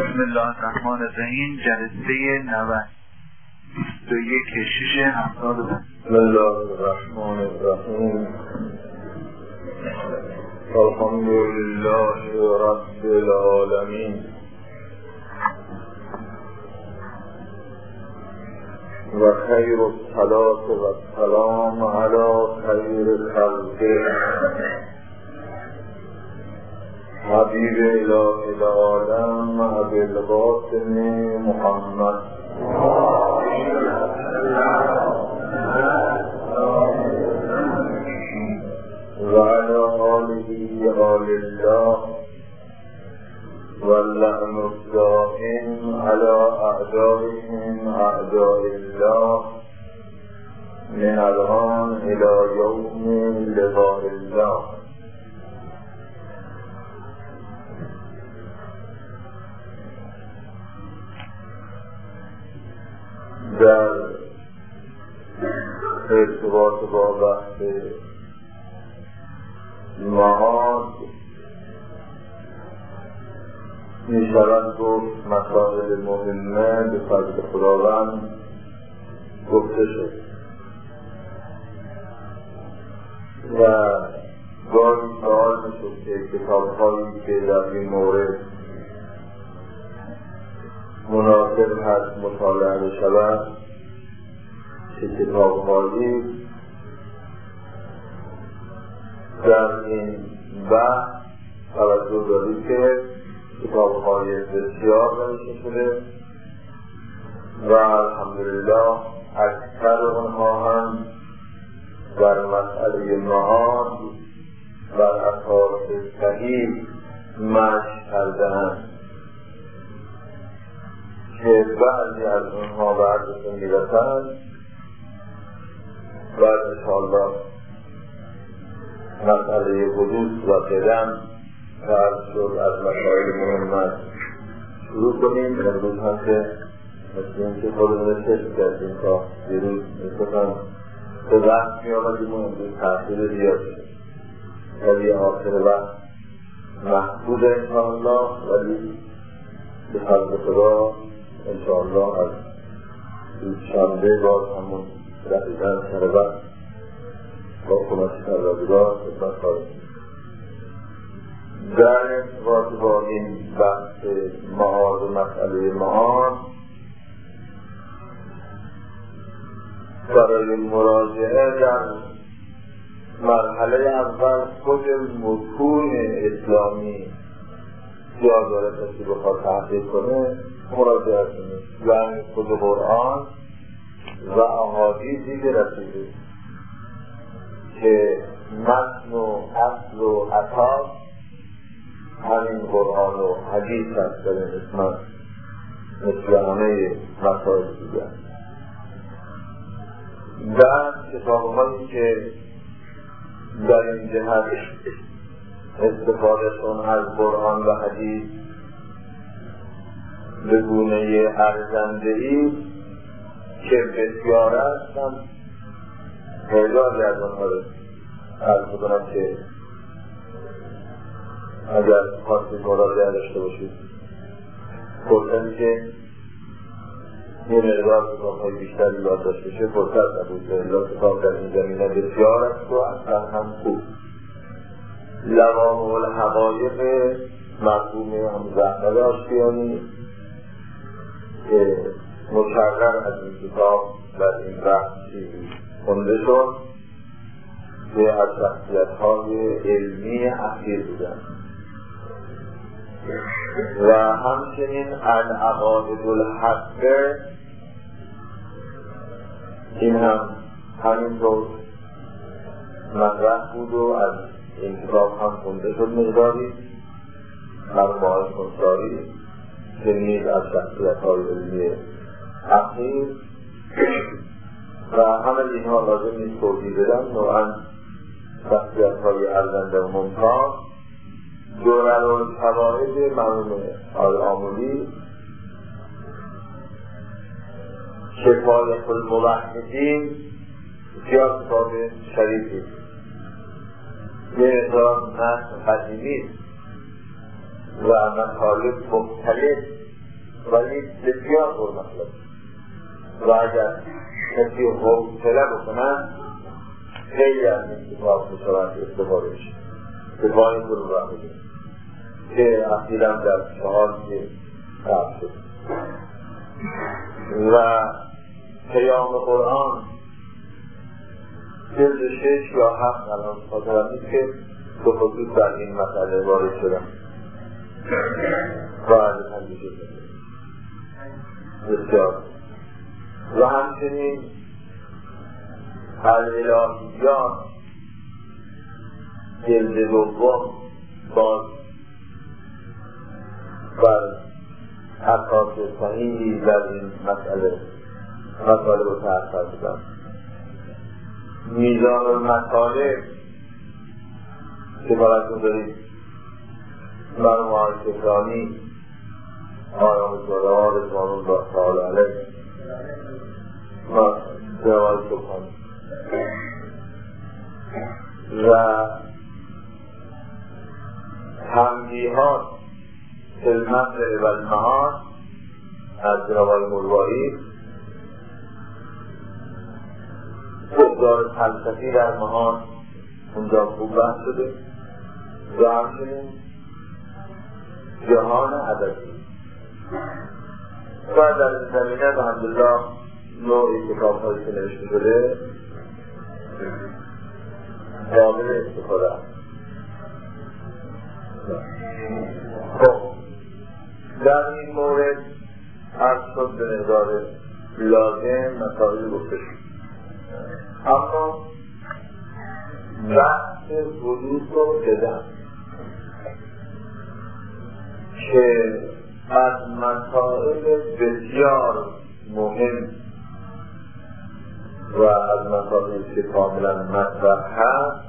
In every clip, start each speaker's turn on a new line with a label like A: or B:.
A: بسم الله الرحمن الرحیم. جلسه 90 21/6/70.
B: بسم الله الرحمن الرحیم. الحمد لله رب العالمین و خیر الصلاة و السلام علی خیر خلقه حبیب اله العالم ابی القاسم محمد و علی آله آل الله و اللعن الدائم علی اعدائهم اعداء الله من الان الی یوم لقاء الله. در ارتباط با بحث معاد می شود گفت مسائل مهمه به فضل خداوند گفته شد و گاهی سوال می شد که کتاب‌هایی که در این مورد مناسب هست مطالعه شود که کتاب‌هایی در این بحث توجه دارید که کتاب‌های بسیار نوشته شده و الحمدلله اکثر آنها هم در مسئله معاد بر اساس صحیح مشی کرده‌اند که بعضی از اونها به عرضتون میرسند و انشاءالله مسئله حدوث و قدم که عرض شد از مسائل مهمت شروع کنیم. امروز هم که مثل این که خودمون شکل کردیم تا یه روز میکنم به وقت می آمدیم و امروز تأخیر زیاد شد ولی آخر وقت محبود انشاءالله ولی به فضل خدا انشاءالله از شنبه باز همون دقیقا سر وقت با کمک پروردگار خدمت خواهیم. در ارتباط با این بحث معاد و مسئله معاد برای مراجعه در مرحله اول خود متون اسلامی جا داره کسی بخواد تحقیق کنه مراجعه کنه، یعنی خود قرآن و احادیثی که رسیده که متن و اصل و اساس همین قرآن و حدیث هست در این قسمت مثل همه مسائل دیگر. در کتاب‌هایی که در این جهت استفادهشون از قرآن و حدیث به گونه ارزنده‌ای که بسیار هستن تعدادی از آنها رو عرض می‌کنم که اگر خواستید مراجعه داشته باشید فرصتی که یه مقدار کتاب‌های بیشتری یاد داشته شه فرصت نبود. الا کتاب در این زمینه بسیار است و اصلا هم خوب. لوامع الحقایق مرحوم زحمت آشتیانی که مکرر از این کتاب در این بحث خونده شد که از شخصیت‌های علمی اخیر بودند و همچنین العقائد الحقه این هم همینطور مطرح بود و از این کتاب هم خونده شد مقداری مرحوم کنساری که نیز از شخصیت‌های علمی اخیر و همه اینها لازم نیست توضیح بدم. نوعا شخصیت‌های ارزنده و ممتاز دورالفوائد مرحوم آمولی، کفایت الموحدین بسیار کتاب شریفی یه مقدار نسل قدیمی و مطالب مختلف یعنی بسیار پرمطلب و اگر کسی حوصله بکنن خیلی از این کتاب میشوند استفاده میشه که با این گروه را میده که اخیراً در 4 قبل شد و قیام قرآن جلد 6 یا 7 الان خاطرم نیست که به خصوص در این مسئله وارد شدم و از همیشه بسیار و همچنین الالهیات جلد 2 باز بر اساس صحیحی در این مسئله مطالب رو تحصیل بودن. میزان المطالب که براتون دارید مرحوم آقای شکرانی آرام سالها رضوان الله تعالی علیه و جواب شکرانی و تنبیهات المطلع و المعاد از جناب آقای مروایی ابزار فلسفی در معاد اونجا خوب بحث شده و همچنین جهان ادبی و در این زمینه الحمدلله نوعی کتاب‌هایی که نوشته شده قابل استفاده است. خب در این مورد عرض شد به مقدار لازم مسائل گفته شد، اما بحث حدود رو بدم که از مسائل بسیار مهم و از مسائل که کاملا مطرح هست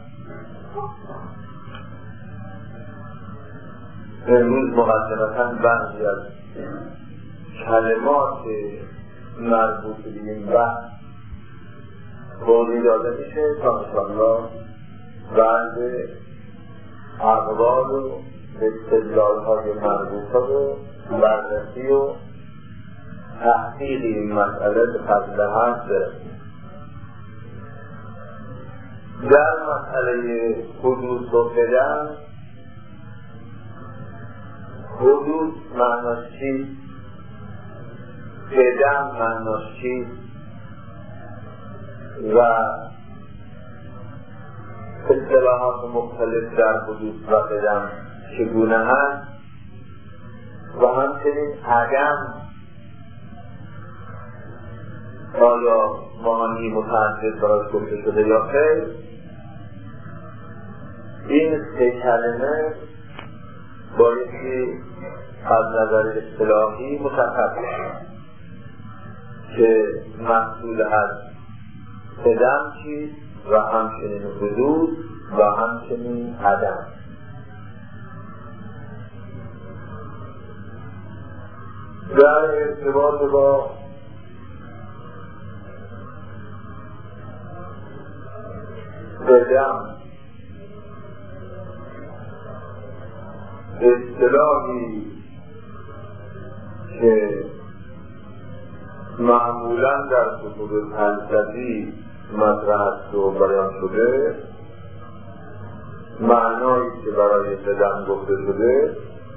B: امروز مقدمتاً بعضی از کلمات مربوط به این بحث توضیح داده میشه تا انشاءالله بعد اقوال و استدلال‌های مربوطه و بررسی و تحقیق این مسئله به فضل هست برسیم. در مسئله حدود و قدم، حدود معناش چیست؟ قدم معناش چیست؟ و اصطلاحات مختلف در حدود و قدم چگونه هست و همچنین عدم آیا معانی متعدد براش گفته شده یا خیر. این 3 کلمه بایستی از نظر اصطلاحی مشخص شد که محصول از قدم چیست و همچنین حدود و همچنین عدم. در ارتباط با قدم اصطلاحی که معمولاً در کتب فلسفی مطرح است و بیان شده، معنایی که برای قدم گفته شده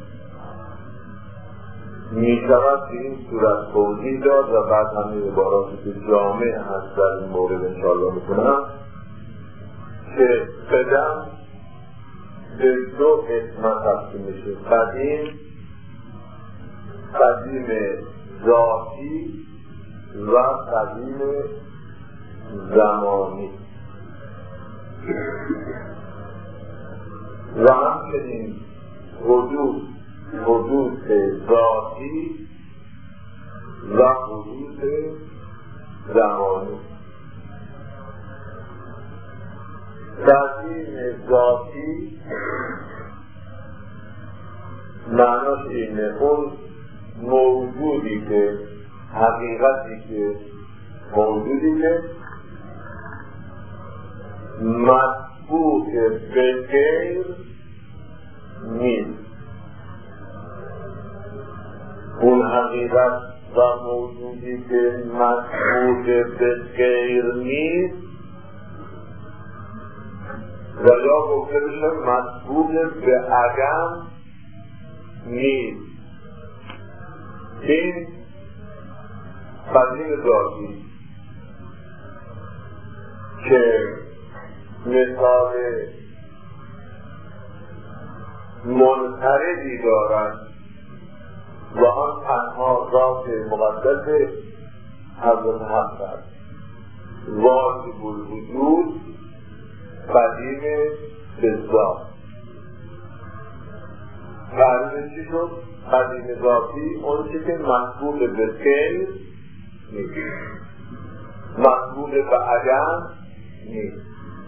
B: می شود به این صورت توضیح داد و بعد همین عباراتی که جامع هست در این مورد انشاءالله میکنم که قدم به 2 قسمت تقسیم میشه: قدیم ذاتی و قدیم زمانی و همچنین حدود ذاتی و حدود زمانی. قدیم ذاتی معناش اینه اون موجودی که حقیقتی که موجودی که مسبوق به غیر نیست، اون حقیقت و موجودی که مسبوق به غیر نیست و یا گفته بشه مسبوق به عدم نیست. این قدیم ذاتی که مثال منفردی دارند و آن تنها ذات مقدس حضرت حق است. واجب الوجود قدیم بالذات. تعریف چی شد؟ قدیم ذاتی اون چی که مسبوق به غیر نیست، مسبوق به عدم نیست،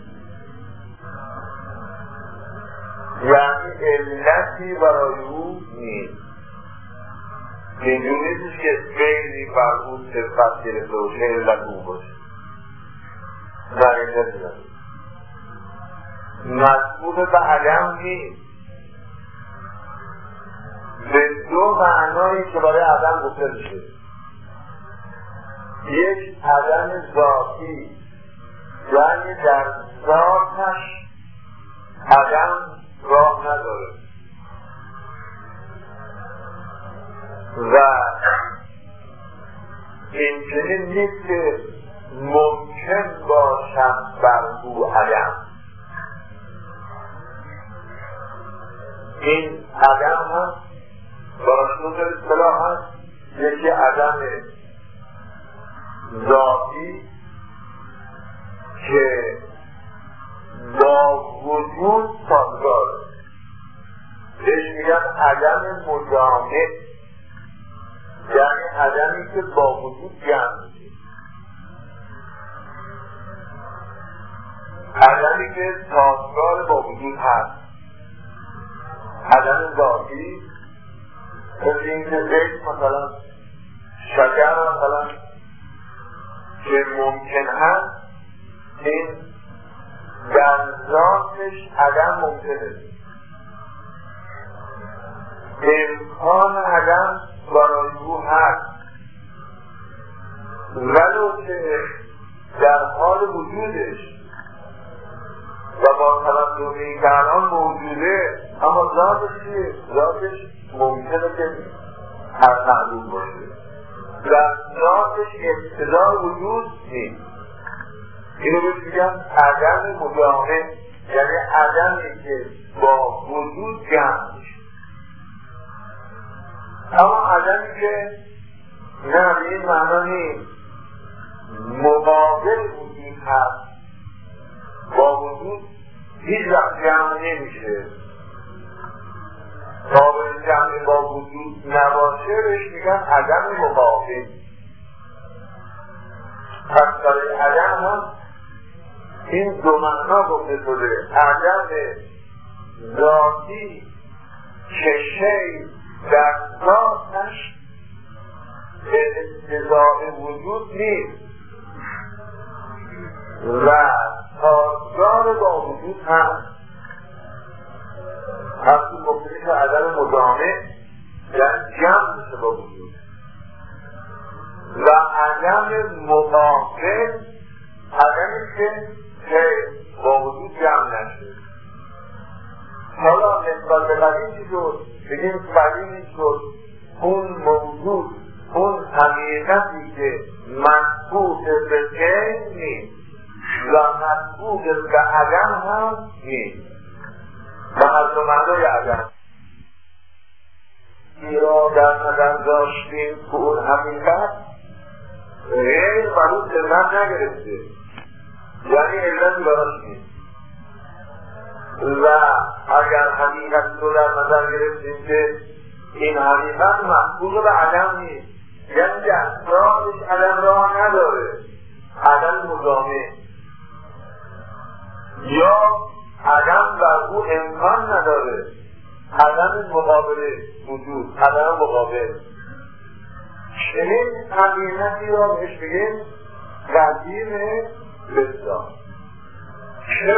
B: یعنی علتی برای او نیست. اینجوری نیست که غیری بر او صفت گرفته باشه علت او باشه. در این نمیدن مسبوق به عدم نیست به دو معنایی که برای عدم گفته میشه. یک عدم ذاتی یعنی در ذاتش عدم راه نداره و این چنین نیست که ممکن باشد بر او عدم. این عدم هست براش دو تا اصطلاح هست. یکی عدم ذاتی که با وجود سازگاره، بهش میگن عدم مجامع، یعنی عدمی که با وجود جمع میشه، عدمی که سازگار با وجود هست. عدم ذاتی مثل این که زیت مثلا شکر مثلا که ممکن هست، این در ذاتش عدم ممکنه، امکان عدم برای او هست ولو که در حال وجودش و با توجه این که الان موجوده اما ذاتش چیه؟ ذاتش ممکنه که هر معلوم باشه، در ذاتش ابتدا وجود نیست. اینو بهش میگن عدم مجامع، یعنی عدمی که با وجود جمع میشه. اما عدمی که نه به این معنا نیست، مقابل وجود هست، با وجود هیچ وقت جمع نمیشه، قابل جمع با وجود نباشه بهش میگن عدم مقابل. پس برای عدم هم این دو معنا گفته شده. عدم ذاتی که شی در ذاتش به اقتضاء وجود نیست و سازگار با وجود هست. همچون گفته که عدم مجامع یعنی جمع میشه با وجود و عدم مقابل عدمی که با وجود جمع نشه. حالا نسبت به قدیم چی شد؟ بگیم قدیم شد اون موجود، اون حقیقتی که مسبوق به غیر نیست و مسبوق به عدم هم نیست و از دو معنای عدم ایرا در نظر داشتیم که اون حقیقت غیر و اون ثبت نگرفته، یعنی علتی براش نیست. و اگر حقیقت رو در نظر گرفتیم که این حقیقت مسبوق به عدم نیست، یعنی در ذاتش عدم راه نداره، عدم مجامع، یا عدم بر او امکان نداره، عدم مقابل وجود، عدم مقابل. چنین حقیقتی را بهش بگیم قدیم بالذات. چه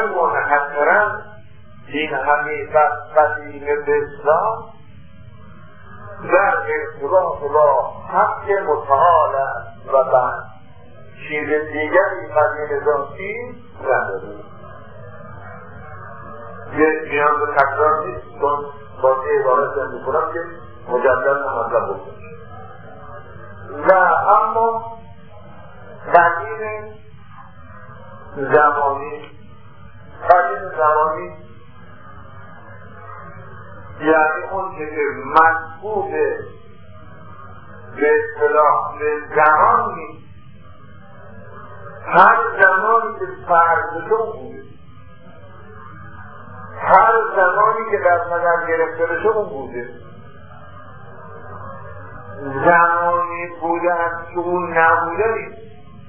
B: منحصرا این حقیقت قدیم بالذات در ارتباط با حق متعال و بعد چیز دیگری قدیم ذاتی نداره. یه نیاز به تکرار نیست، چون با یه عبارت زن میکنم که مجدد مطلب بکنم. و اما قدیم زمانی یعنی اون که مطبوع به اصطلاح به زمان نیست، هر زمانی که فرض بوده، هر زمانی که در نظر گرفته بشه اون بوده. زمانی بوده از که اون نبوده نیست،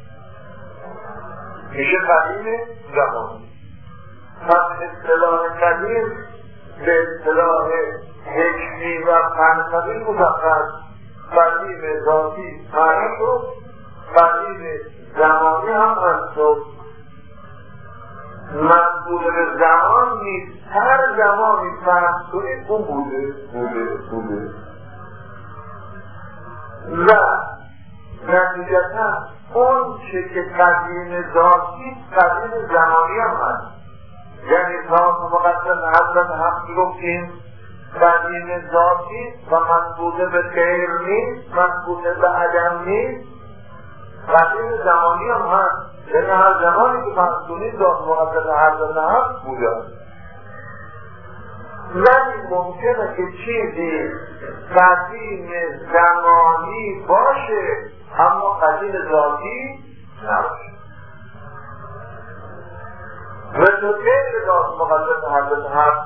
B: میشه قدیم زمانی. پس اصطلاح قدیم به اصطلاح حکمی و فلسفی مشخص قدیم ذاتی معنی شد، قدیم زمانی هم از شد. مطبوع به زمان نیست، هر زمانی فرض کنید اون بوده و نتیجتا اون که قدیم ذاتی قدیم زمانی هم هست. یعنی تا مقدم حضرت حق گفتیم قدیم ذاتی و مطبوع به غیر نیست، مطبوع به عدم نیست، قدیم زمانی هم هست. یعنی هر زمانی که فرض کنید ذات مقدم حضرت حق بوده. ولی ممکنه که چیزی قدیم زمانی باشه اما قدیم ذاتی نباشه. مثل غیر ذات مقدس حضرت حق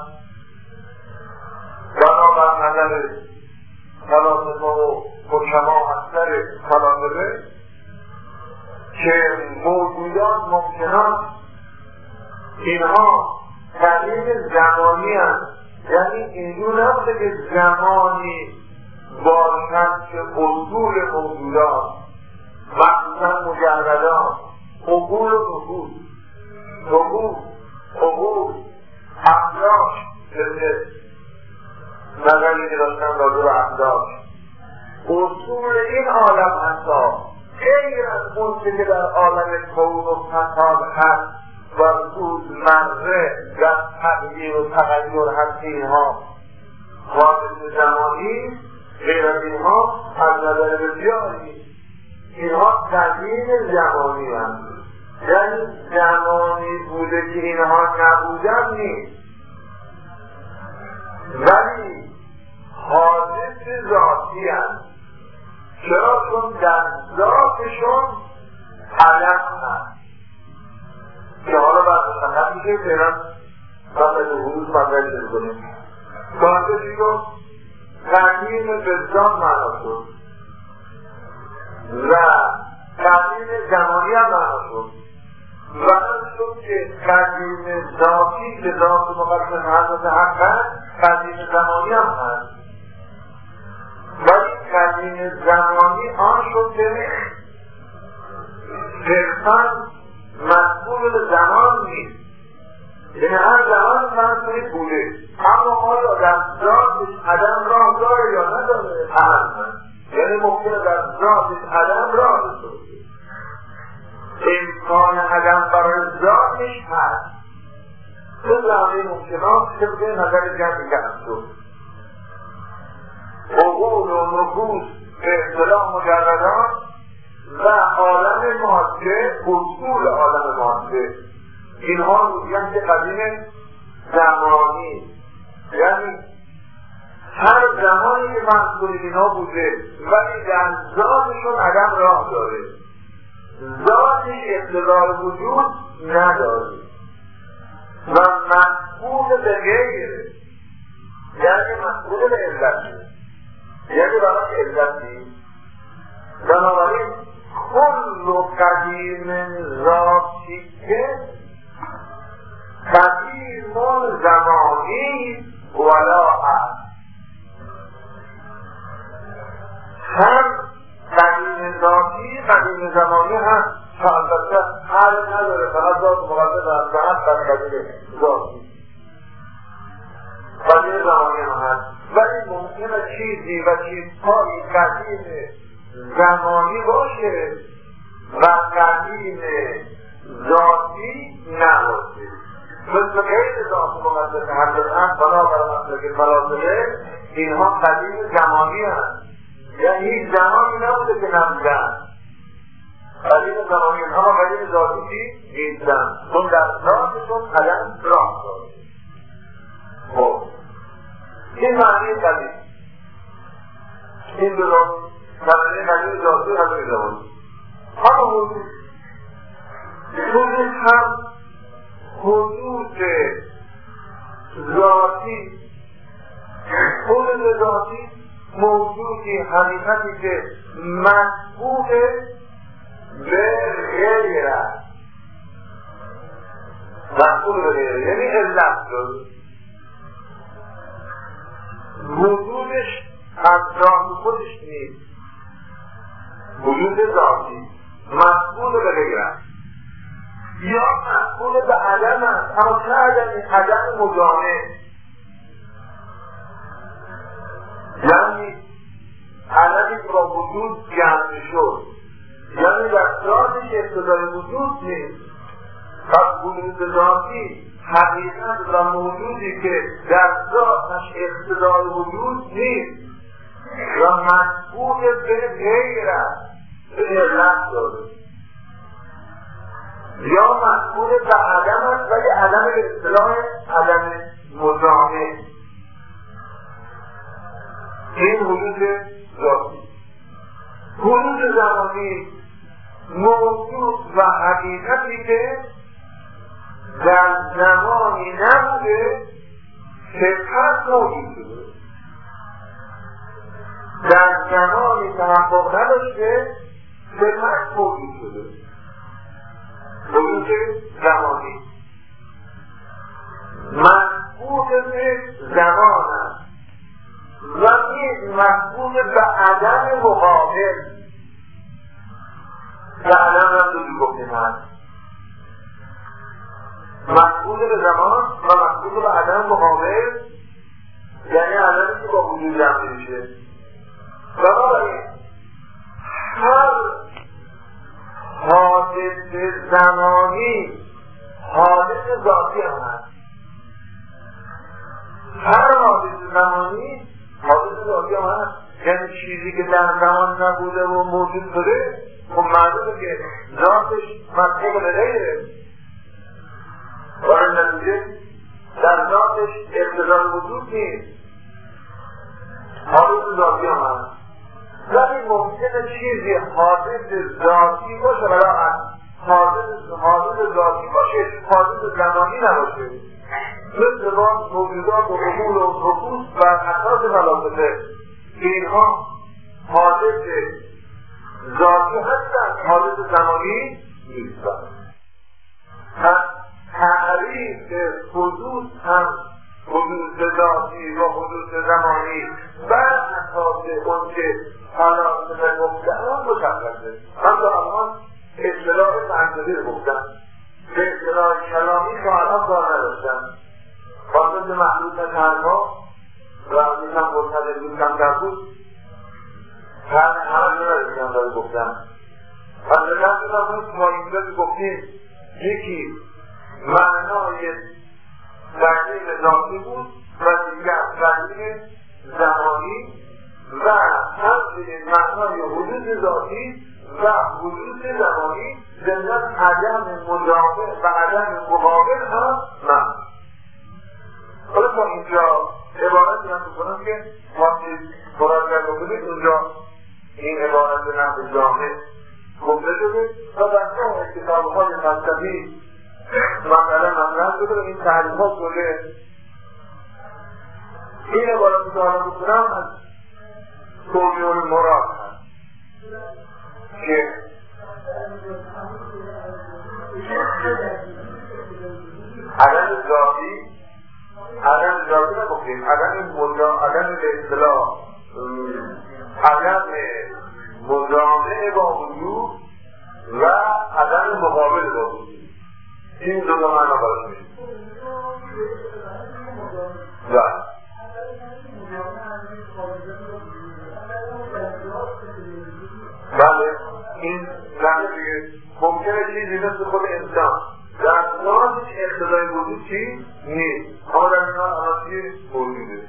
B: بنابر نظر فلاسفه و حکما اکثر فلاسفه که موجودات ممکنات اینها قدیم زمانی هست. یعنی اینجور نبوده که زمانی باشد که اصول موجودات مخصوصا مجردات عقول و عقول افلاک نظری که داشتن راجع به افلاک اصول این عالم هستا غیر از اون که در عالم کون و فساد هست و روزمره در تغییر و تغییر هست. اینها حادث زمانی غیر از اینها از نظر بسیاری اینها قدیم زمانی هست. یعنی زمانی بوده که اینها نبودن نیست، ولی حادث ذاتی هست. چرا؟ چون در ذاتشون عدم هست که حالا بعد فقط میشه فعلا قبل حروف مطرح شروع کنیم. کارتشی رو قدیم بزدان معنا شد و قدیم زمانی هم معنا شد و شد که قدیم ذاتی که ذات مقدس حضرت حق هست قدیم زمانی هم هست. ولی قدیم زمانی آن شد که صرفاً مسئول به زمان نیست. یعنی هر زمان فرض بوده، اما آیا در ذاتش عدم راه داره یا نداره؟ یعنی ممکنه در ذاتش عدم راه داره. امکان عدم برای ذاتش هست. این همه ممکنات که به نظر جمعی کرد شد. عقول و نفوس به اصطلاح مجردات و عالم ماده، اصول عالم ماده، اینها میگن که قدیم زمانی، یعنی هر زمانی که مسئول اینها بوده ولی در ذاتشون عدم راه داره، ذاتش اقتدار وجود نداره و مسئول به غیره، یعنی مسئول به علتی، یعنی برای علتی. بنابراین کل قدیم ذاتی که قدیم زمانی ولا هست، هم قدیم ذاتی قدیم زمانی هست. البته حل نداره، فقط ذات مقدس هست و هست قدیم ذاتی قدیم زمانی هم هست. ولی ممکنه چیزی و چیزهایی قدیم زمانی باشه و قدیم ذاتی نباشه. مثل غیر ذاتی با مسئله تحقیقاً بنابر مسئله فلاسفه اینها قدیم زمانی هست، یعنی هیچ زمانی نبوده که نبودن. قدیم زمانی هست اما قدیم ذاتی نیستن، چون در ذاتشون عدم راه داره. خب این معنی قدیم، این درست معنی قدیم ذاتی و قدیم زمانی. اما وجود هم حدود ذاتی، حدود ذاتی موجودی حقیقتی که مسبوق به غیر است، مسبوق به غیر یعنی علت شد. وجودش از ذات خودش نیست، وجود ذاتی مسبوق به غیر است یا مسبوق به عدم است، اما چه عدمی؟ عدم مجامع، یعنی عدمی که با وجود جمع شد، یعنی در ذاتش اقتضای وجود نیست. پس وجود ذاتی حقیقت و موجودی که در ذاتش اقتضای وجود نیست و مسبوق به غیر است، به علت داره، یا مسئول به عدم است ولی عدم به اصطلاح عدم مجامع. این حدود ذاتی. حدود زمانی موجود و حقیقتی که در زمانی نبوده سپس موجود شده، در زمانی تحقق نداشته سپس موجود شده. حدود زمانی مسبوق به زمان است و این مسبوق به عدم مقابل، به عدم هم دوزی گفتیم هست، مسبوق به زمان و مسبوق به عدم مقابل، یعنی عدمی که با وجود جمع میشه. بنابراین هر حادث زمانی حادث ذاتی هم هست، هر حادث زمانی حادث ذاتی هم هست، یعنی چیزی که در زمان نبوده و موجود شده خب معلومه که ذاتش مسبوق به غیره، برای نتیجه در ذاتش اقتضای وجود نیست، حادث ذاتی هم هست. ولی ممکنه چیزی حادث ذاتی باشه ولی حادث ذاتی باشه، حادث زمانی نباشه. مثل با موجودات و امور و رفوز بر اساس فلاسفه اینها حادث ذاتی هستند، حادث زمانی نیستند. پس تعریف حدود هم حدود ذاتی و حدود زمانی بر اساس اون که فلاسفه گفتن مشخصه. من تا الان اصطلاح فلسفی رو گفتم، به اصطلاح کلامی تا الان کار نداشتم. خاصه به محدود تنها و میتونم مرتبط دوستم در بود همه نداشتم داری گفتم. و نمیدونم بود که ما اینجا گفتیم یکی معنای قدیم ذاتی بود و دیگر قدیم زمانی و همچنین معنای حدود ذاتی و حدود زمانی ضمن عدم مجامع و عدم مقابل هم من. حالا تا اینجا عبارتی هم میکنم که ما قرآن کرده بودید اونجا این عبارت به نحو جامع گفته شده و در اون کتاب‌های فلسفی مثلا مطرح شده و این تعریفات شده. این عبارتی که حالا میکنم از توضیح المراد هست که عدم ذاتی نگفتیم، عدم به اصطلاح عدم مجامع با وجود و عدم مقابل با وجود، این دو معنا براش میشه. این زمین دیگه ممکنه چیزی مثل خود انسان در ذاتش اقتضای وجود چی؟ نیست. اما در این حال چی موجوده.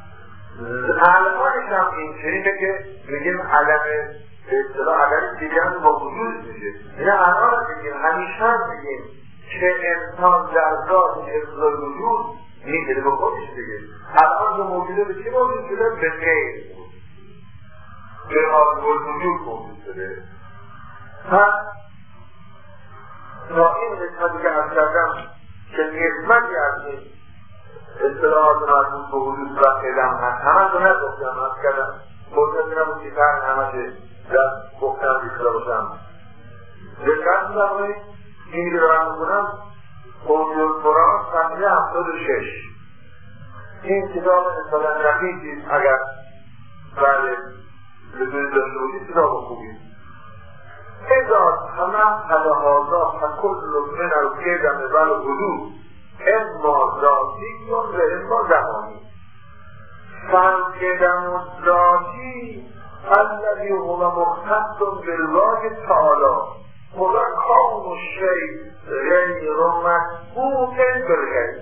B: الانش هم این چنینه که میگیم عدم به اصطلاح عدم دیگران با وجود میشه. این الان میگیم همیشه میگیم که انسان در ذات اقتضای وجود نیست به خودش دیگه. الان که موجوده به چی موجود شده؟ به غیر به حال وجود موجود شده. پس تا این قسمتی که عرض کردم که قسمتی از این اصطلاحات مربوط به وجود و قدم هست همه رو نگفتم عرض کردم فرصتی نبود که فرق همه دست گفتم بیشتر باشم. دقت می‌کنید این رو راه می‌کنم قرآن صفحه 76 این کتاب مثلا رفیقی اگر بله لذوری داشته بودید کتاب خوبید اذا همه هذا فکل من القدم والوجود اما ذاتی و اما زمانی. فالقدم الذاتی الذي هو مختص بالله تعالی هو کون الشیء غیر مسبوق بالغیر.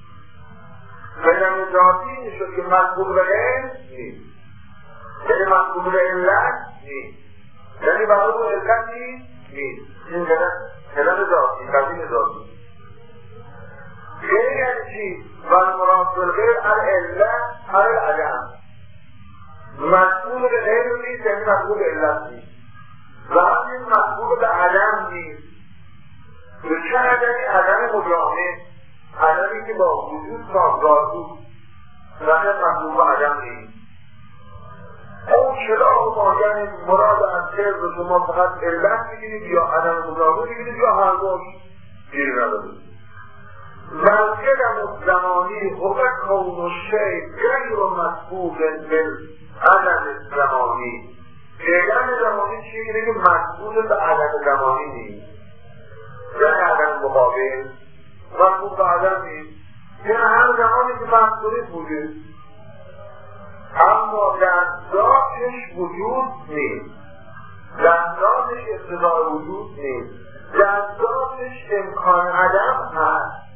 B: قدم ذاتی میشه که مسبوق به غیر نیست، یعنی مسبوق به علت نیست، یعنی برای اون علتی نیست. این قدم ذاتی قدیم ذاتی غیر یعنی چی؟ والمراد بالغیر العلت العدم. مسبوق به غیر نیست یعنی مسبوق به علت نیست و همین مسبوق به عدم نیست. به چه عدمی؟ عدم مجامع، عدمی که با وجود سازگار بود وقت مسبوق به عدم نیست. اون چرا ما یعنی مراد از خیر رو شما فقط علت بگیرید یا عدم مجامع بگیرید یا هر دوش گیر ندارید. والقدم الزمانی هو کون الشیء غیر مسبوق بالعدم الزمانی. قدم زمانی چی میگه که مسبوق به عدم زمانی نیست، یعنی عدم مقابل مسبوق به عدم نیست، یعنی هر زمانی که مسبوقی بوده اما در ذاتش وجود نیست، در ذاتش اقتضای وجود نیست، در ذاتش امکان عدم هست.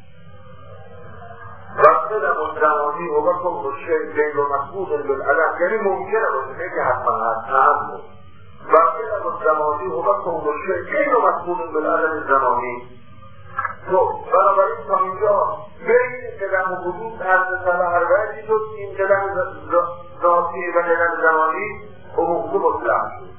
B: وقتی در مجتمعی و وقت مشکل غیر و مسبوق بالعدم یعنی ممکنه باشه نه که حتما هست هم وقتی در مجتمعی و وقت مشکل غیر و مسبوق بالعدم زمانی. بنابراین تا اینجا بین قدم و وجود از سبه شد این قدم ذاتی و قدم زمانی عمومی مطلق شد.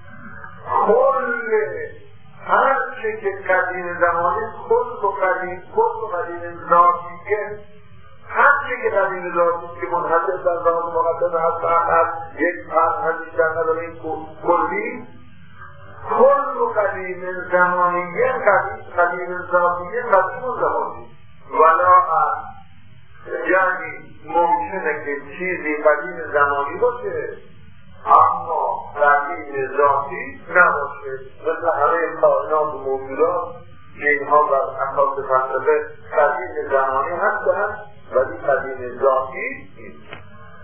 B: کل هر چه که قدیم زمانی کل و قدیم ذاتیه، هر چه که قدیم ذاتی که منحصر در ذات مقدس هست یک فرد بیشتر نداره این کلی کل و قدیم زمانیه قدیم ذاتیه قدیم زمانی ولا هست. یعنی ممکنه که چیزی قدیم زمانی باشه اما قدیم ذاتی نباشه، مثل همه کائنات و موجودات که اینها بر اساس فلسفه قدیم زمانی هستند ولی قدیم ذاتی نیست.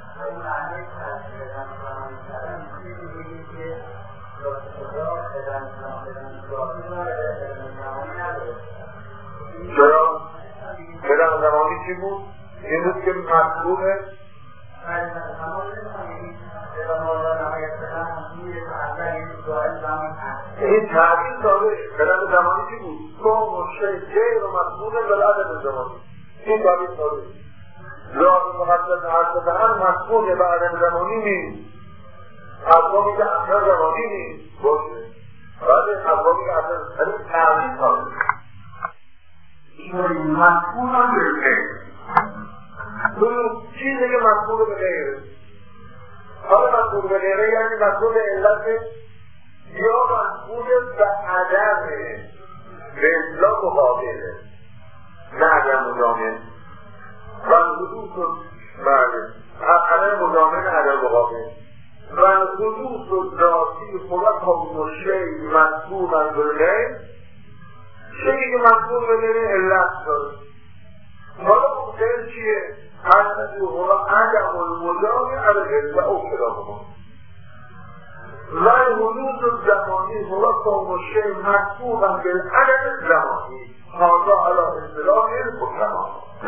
B: چرا؟ قدم زمانی چی بود؟ این بود که مطلوبه این تعبیر داره. قدم زمانی چی بود؟ کون الشیء غیر مسبوق بالعدم زمانی. این تعبیر داره. ذات مقدس حضرت مسبوق به عدم زمانی نیست. اقوامی که اصلا زمانی نیست باشه ولی اقوامی که اصلا این تعبیر داره. این مسبوق هم به غیر اون چیزی که مسبوق به غیره. حالا مسبوق به غیره یعنی مسبوق به علت یا مسبوق به عدمه به اصلاح مقابله نه عدم مجامعه و حدوث بله عدم مجامعه عدم مقابله و حدوث ذاتی خدا کون الشیء مسبوقا بالغیر. شیئی که مسبوق به غیره علت داره. حالا مقتضی چیه؟ الذي هو عدم المجامع الغیر و او کلامه و حدود زمانی هو قوم الشیء محسوبا بالعدد زمانی هذا على اصطلاح الحکما.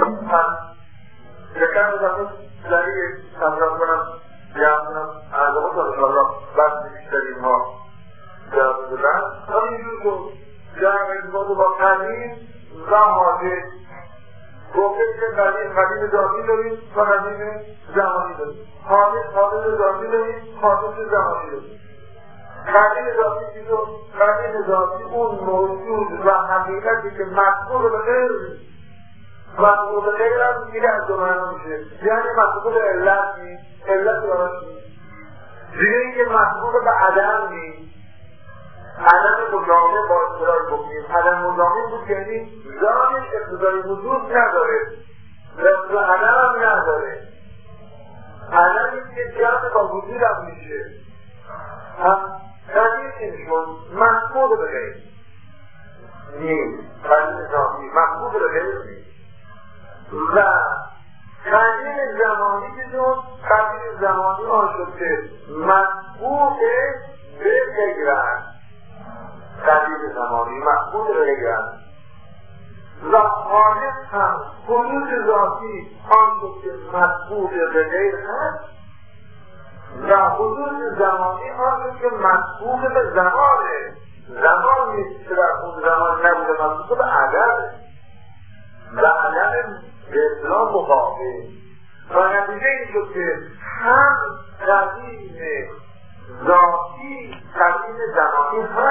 B: یکم بزنید زنی تمرین کنم بیانم اعظمات انشاءالله بس بیشتر اینها جواب بدن. همینجور که جمع ارتباط با قدیم و حادث گفته که قدیم ذاتی داریم و قدیم زمانی داریم. حادث ذاتی داریم، حادث زمانی داریم. قدیم ذاتی چیزو قدیم ذاتی اون موجود و حقیقتی که مذکور به غیر نیست. مذکور به غیر هم دیگه از دو معنا میشه، یعنی مذکور به علت نیست، علت دارد نیست. دیگه اینکه مذکور به عدم نیست، عدم مجامع با اصطلاح گفتیم. عدم مجامع بود که یعنی ذاتش اقتضای وجود نداره، رفض عدم هم نداره. عدمی که جمع با وجود هم میشه. قدیم این شد مذکور به غیر نیست، قدیم ذاتی مذکور به غیر نیست. و قدیم زمانی که شد قدیم زمانی آن شد که مذکور به غیر است. قدیم زمانی مذکور به غیر است. و حادث هم حدود ذاتی آن شد که مذکور به غیر است. و حدود زمانی آن که مذکور به زمانه. زمان نیست که در اون زمان نبوده، مذکور به عدد و عدد به اصطلاح مقابل. و نتیجه این شد که هم قدیم ذاتی قدیم زمانی